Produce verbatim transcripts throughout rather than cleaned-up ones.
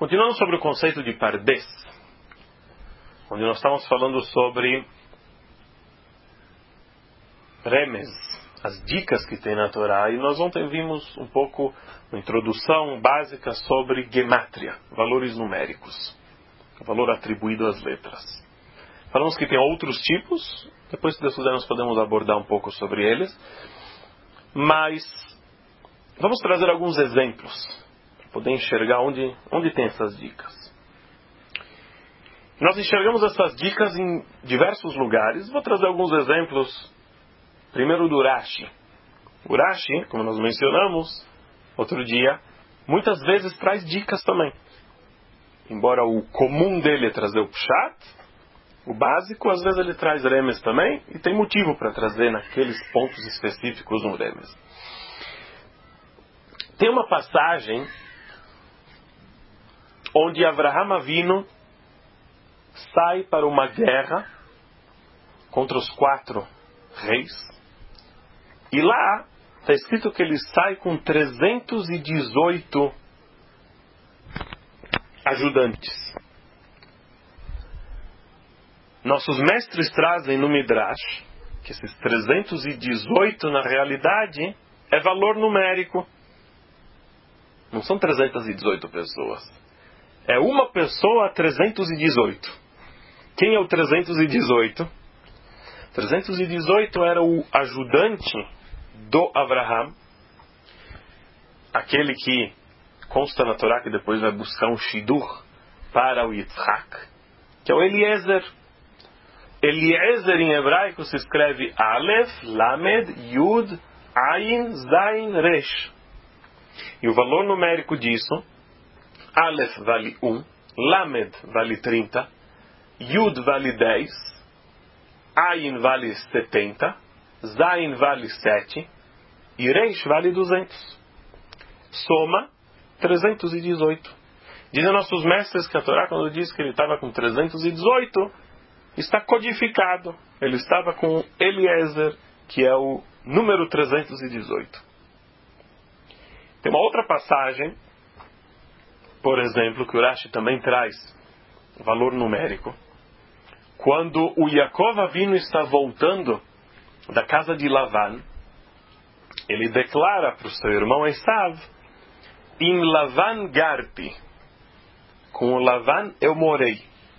Continuando sobre o conceito de Pardes, onde nós estamos falando sobre remes, as dicas que tem na Torá, e nós ontem vimos um pouco uma introdução básica sobre gemátria, valores numéricos, o valor atribuído às letras. Falamos que tem outros tipos, depois se Deus quiser nós podemos abordar um pouco sobre eles, mas vamos trazer alguns exemplos, para poder enxergar onde, onde tem essas dicas. Nós enxergamos essas dicas em diversos lugares. Vou trazer alguns exemplos. Primeiro do Rashi. O Rashi, como nós mencionamos outro dia, muitas vezes traz dicas também. Embora o comum dele é trazer o Pshat, o básico, às vezes ele traz remes também, e tem motivo para trazer naqueles pontos específicos um remes. Tem uma passagem onde Avraham Avinu sai para uma guerra contra os quatro reis. E lá está escrito que ele sai com trezentos e dezoito ajudantes. Nossos mestres trazem no Midrash que esses trezentos e dezoito na realidade é valor numérico. Não são trezentas e dezoito pessoas. É uma pessoa a trezentos e dezoito. Quem é o trezentos e dezoito? trezentos e dezoito era o ajudante do Avraham, aquele que consta na Torá que depois vai buscar um shidur para o Yitzhak, que é o Eliezer. Eliezer em hebraico se escreve Aleph, Lamed, Yud, Ayin, Zayin, Resh. E o valor numérico disso, Aleph vale um, Lamed vale trinta, Yud vale dez, Ayin vale setenta, Zayin vale sete e Reish vale duzentos. Soma trezentos e dezoito. Dizem nossos mestres que a Torá, quando diz que ele estava com trezentos e dezoito, está codificado. Ele estava com Eliezer, que é o número trezentos e dezoito. Tem uma outra passagem, por exemplo, que o Rashi também traz valor numérico. Quando o Yaakov Avinu está voltando da casa de Lavan, ele declara para o seu irmão Esav: Em Lavan garpi, com o Lavan eu morei.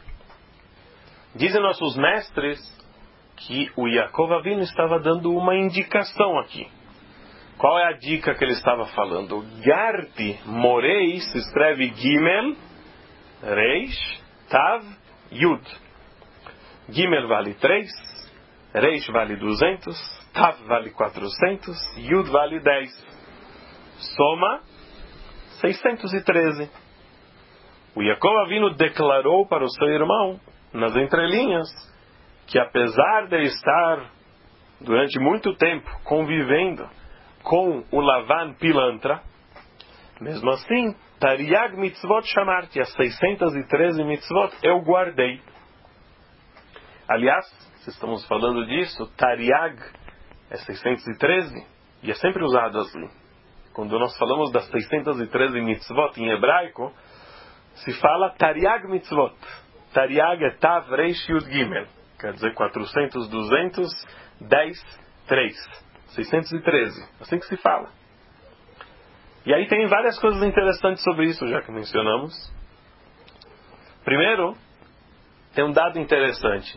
Dizem nossos mestres que o Yaakov Avinu estava dando uma indicação aqui. Qual é a dica que ele estava falando? Garpi, morei, se escreve Gimel, Reish, Tav, Yud. Gimel vale três, Reish vale duzentos, Tav vale quatrocentos, Yud vale dez. Soma seiscentos e treze. O Yaakov Avinu declarou para o seu irmão, nas entrelinhas, que apesar de estar durante muito tempo convivendo com o Lavan pilantra, mesmo assim, Tariag mitzvot chamarti, as seiscentas e treze mitzvot eu guardei. Aliás, se estamos falando disso, Tariag é seiscentos e treze e é sempre usado assim. Quando nós falamos das seiscentas e treze mitzvot em hebraico, se fala Tariag mitzvot. Tariag é Tav, Reish, Yud, Gimel. Quer dizer quatrocentos, duzentos, dez, três. seiscentos e treze. Assim que se fala. E aí tem várias coisas interessantes sobre isso, já que mencionamos. Primeiro, tem um dado interessante.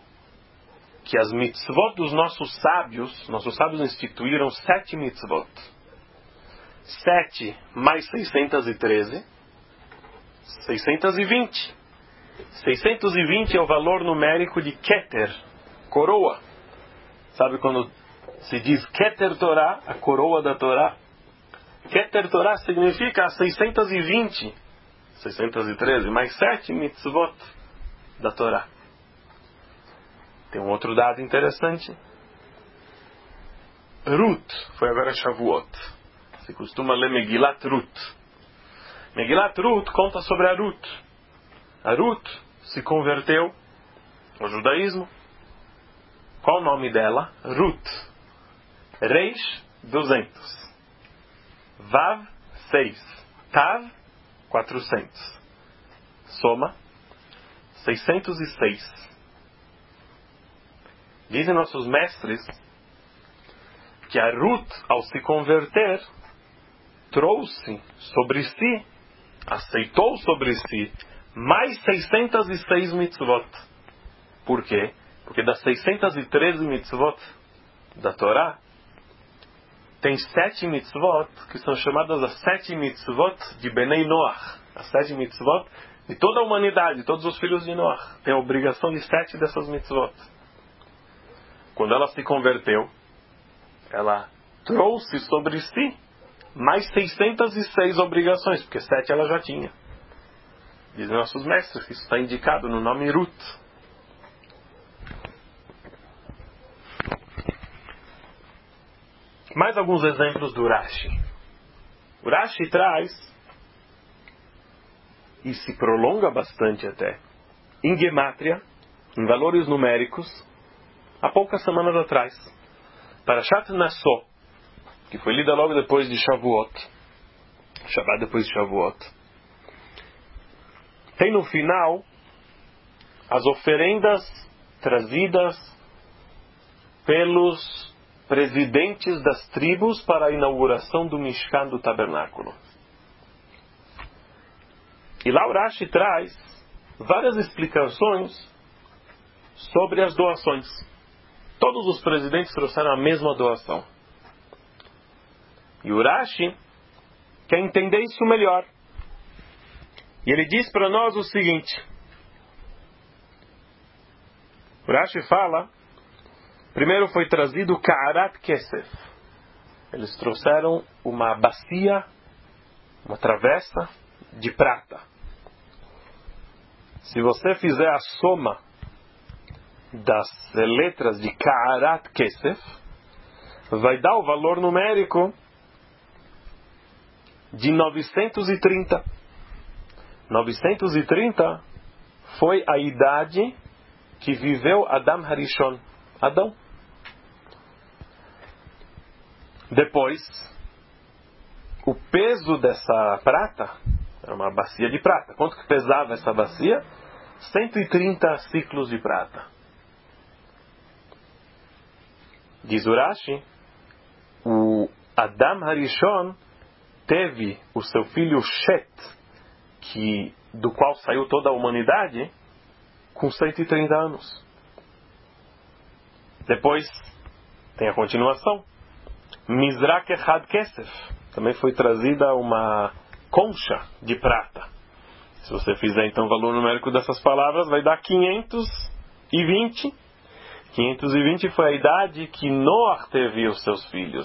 Que as mitzvot dos nossos sábios, nossos sábios instituíram sete mitzvot. Sete mais seiscentos e treze, seiscentos e vinte. seiscentos e vinte é o valor numérico de Keter, coroa. Sabe quando se diz Keter Torá, a coroa da Torá? Keter Torá significa as seiscentos e vinte, seiscentos e treze, mais sete mitzvot da Torá. Tem um outro dado interessante. Ruth, foi agora Shavuot. Se costuma ler Megilat Ruth. Megilat Ruth conta sobre a Ruth. A Ruth se converteu ao judaísmo. Qual o nome dela? Ruth. Reish, duzentos. Vav, seis. Tav, quatrocentos. soma seiscentos e seis. Dizem nossos mestres que a Ruth, ao se converter, trouxe sobre si, aceitou sobre si, mais seiscentos e seis mitzvot. Por quê? Porque das seiscentos e treze mitzvot da Torá, tem sete mitzvot que são chamadas as sete mitzvot de Benei Noach. As sete mitzvot de toda a humanidade, todos os filhos de Noach. Tem a obrigação de sete dessas mitzvot. Quando ela se converteu, ela trouxe sobre si mais seiscentos e seis obrigações, porque sete ela já tinha. Dizem nossos mestres que isso está indicado no nome Ruth. Mais alguns exemplos do Rashi. O Rashi traz, e se prolonga bastante até, em Gemátria, em valores numéricos, há poucas semanas atrás, Parashat Nassó, que foi lida logo depois de Shavuot, Shabbat depois de Shavuot, tem no final as oferendas trazidas pelos presidentes das tribos para a inauguração do Mishkan, do tabernáculo. E lá o Rashi traz várias explicações sobre as doações. Todos os presidentes trouxeram a mesma doação. E o Rashi quer entender isso melhor. E ele diz para nós o seguinte. O Rashi fala, primeiro foi trazido Ka'arat Kesef. Eles trouxeram uma bacia, uma travessa de prata. Se você fizer a soma das letras de Ka'arat Kesef, vai dar o valor numérico de novecentos e trinta. novecentos e trinta foi a idade que viveu Adam Harishon, Adão. Depois, o peso dessa prata, era uma bacia de prata. Quanto que pesava essa bacia? cento e trinta ciclos de prata. Diz o Rashi, o Adam Harishon teve o seu filho Shet, que, do qual saiu toda a humanidade, com cento e trinta anos. Depois, tem a continuação. Mizrak Echad Kesef. Também foi trazida uma concha de prata. Se você fizer então o valor numérico dessas palavras, vai dar quinhentos e vinte. quinhentos e vinte foi a idade que Noah teve os seus filhos,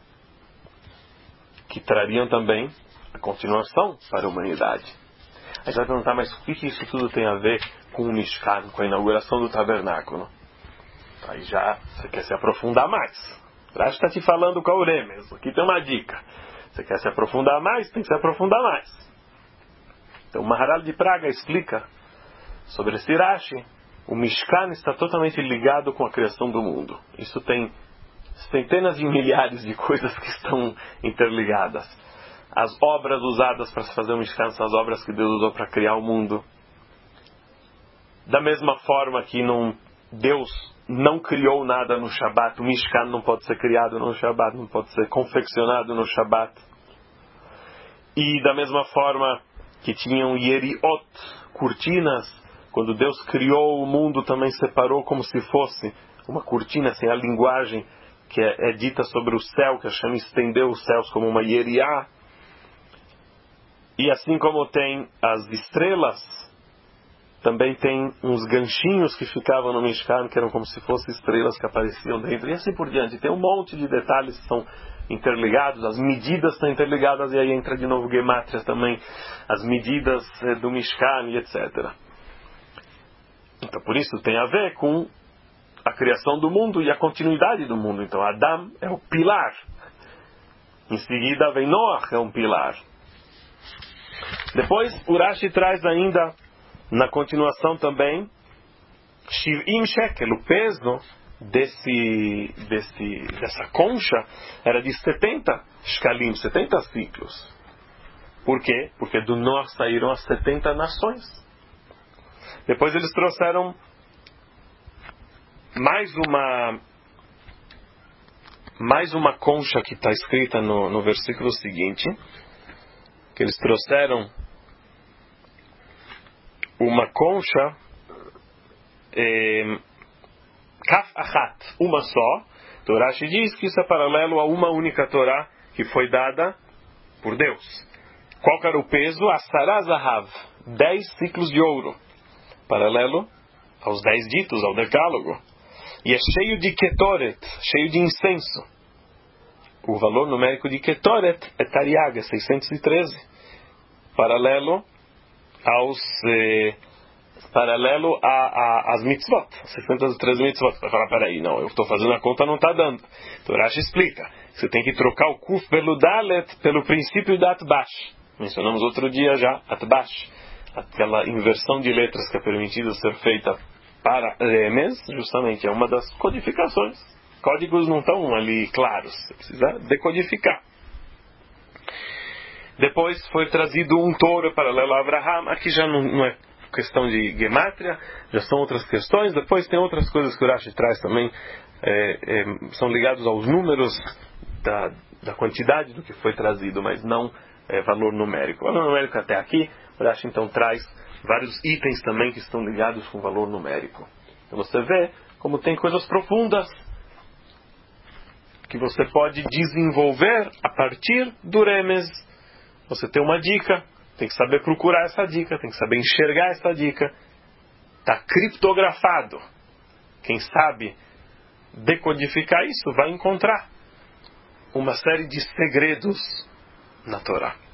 que trariam também a continuação para a humanidade. Aí você vai perguntar, mas o que isso tudo tem a ver com o Mishkan, com a inauguração do tabernáculo? Aí já você quer se aprofundar mais. O Rashi está te falando com a Uremes. Aqui tem uma dica. Você quer se aprofundar mais? Tem que se aprofundar mais. Então o Maharal de Praga explica sobre esse Rashi. O Mishkan está totalmente ligado com a criação do mundo. Isso tem centenas de milhares de coisas que estão interligadas. As obras usadas para se fazer o Mishkan são as obras que Deus usou para criar o mundo. Da mesma forma que não, Deus não criou nada no Shabat, o Mishkan não pode ser criado no Shabat, não pode ser confeccionado no Shabat. E da mesma forma que tinham Yeriot, cortinas, quando Deus criou o mundo também separou como se fosse uma cortina, assim, a linguagem que é, é dita sobre o céu, que Hashem estendeu os céus como uma Yeriá. E assim como tem as estrelas, também tem uns ganchinhos que ficavam no Mishkan, que eram como se fossem estrelas que apareciam dentro, e assim por diante. Tem um monte de detalhes que são interligados, as medidas estão interligadas, e aí entra de novo Gemátria também, as medidas do Mishkan e etcétera. Então por isso tem a ver com a criação do mundo e a continuidade do mundo. Então Adam é o pilar. Em seguida vem Noach, é um pilar. Depois o Rashi traz ainda, na continuação também, Shiv'im shekel, o peso desse, desse, dessa concha era de setenta shkalim, setenta ciclos. Por quê? Porque do Noach saíram as setenta nações. Depois eles trouxeram mais uma mais uma concha que está escrita no, no versículo seguinte, que eles trouxeram uma concha eh, Kaf Achat, uma só. Então Rashi diz que isso é paralelo a uma única Torá que foi dada por Deus. Qual que era o peso? Asara Zahav, dez ciclos de ouro, paralelo aos dez ditos, ao decálogo. E é cheio de Ketoret, cheio de incenso. O valor numérico de Ketoret é Tariag, seiscentos e treze, paralelo aos eh, paralelo a, a, às mitzvot, seiscentos e treze mitzvot. Você vai falar, peraí, não, eu estou fazendo a conta, não está dando. Então Rashi explica, você tem que trocar o Kuf pelo Dalet, pelo princípio da Atbash. Mencionamos outro dia já, Atbash, aquela inversão de letras que é permitida ser feita para Remes, justamente é uma das codificações. Códigos não estão ali claros, você precisa decodificar. Depois foi trazido um touro paralelo a Abraham, aqui já não, não é questão de gemátria, já são outras questões. Depois tem outras coisas que o Rashi traz também, é, é, são ligados aos números da, da quantidade do que foi trazido, mas não é, valor numérico. O valor numérico até aqui, o Rashi então traz vários itens também que estão ligados com valor numérico. Então você vê como tem coisas profundas que você pode desenvolver a partir do Remes. Você tem uma dica, tem que saber procurar essa dica, tem que saber enxergar essa dica. Está criptografado. Quem sabe decodificar isso vai encontrar uma série de segredos na Torá.